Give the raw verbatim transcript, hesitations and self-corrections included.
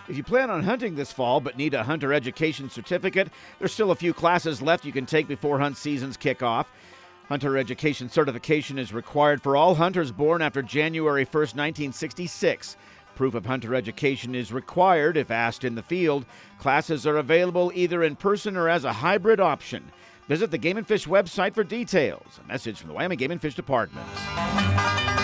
If you plan on hunting this fall but need a hunter education certificate, there's still a few classes left you can take before hunt seasons kick off. Hunter education certification is required for all hunters born after January first, nineteen sixty-six. Proof of hunter education is required if asked in the field. Classes are available either in person or as a hybrid option. Visit the Game and Fish website for details. A message from the Wyoming Game and Fish Department.